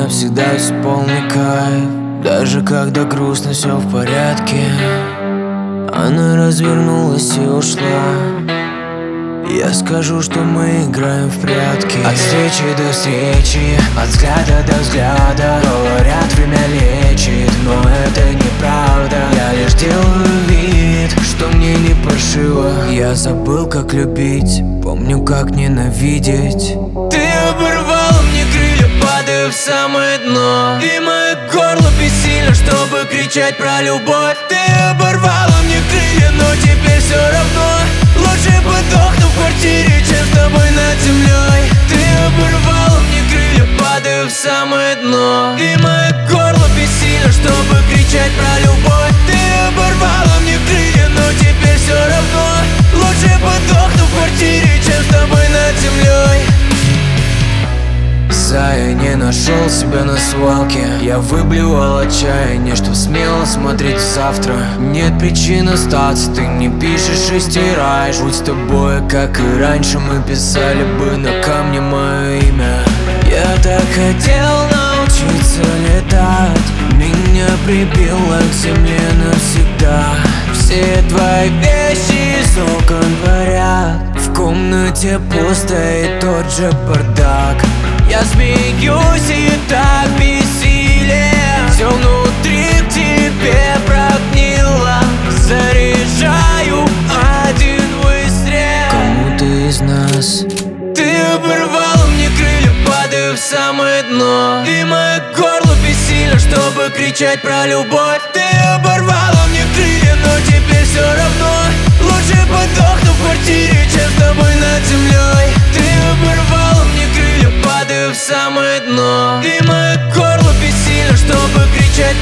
меня всегда все полный кайф. Даже когда грустно, все в порядке. Она развернулась и ушла. Я скажу, что мы играем в прятки. От встречи до встречи, от взгляда до взгляда. Говорят, время лечит, но это неправда. Я лишь делаю вид, что мне не паршиво. Я забыл, как любить, помню, как ненавидеть. Ты оборвала мне крылья, падаю в самое дно. И мое горло бессильно, чтобы кричать про любовь. Ты оборвала мне крылья, но теперь все равно. Лучше подохну в квартире, чем с тобой над землей. Ты оборвала мне крылья, падаю в самое дно. И мое горло бессильно, чтобы кричать про любовь. Ты оборвала мне крылья, но теперь все равно. Лучше подохну в квартире, чем с тобой над землей. Я не нашел себя на свалке. Я выблевал отчаяние, чтоб смело смотреть в завтра. Нет причин остаться, ты не пишешь и стираешь. Будь с тобой, как и раньше, мы писали бы на камне мое имя. Я так хотел научиться летать, меня прибило к земле навсегда. Все твои вещи из окон парят, в комнате пусто и тот же бардак. Я смеюсь и так бессилен, все внутри к тебе прогнило. Заряжаю один выстрел кому-то из нас. Ты оборвала мне крылья, падаю в самое дно. И мое горло бессильно, чтобы кричать про любовь. Ты оборвала мне крылья, но теперь все равно. Лучше подохну в квартире, чем с тобой над землей. Ты оборвала мне крылья, падаю в самое дно. И мое горло бессильно, чтобы кричать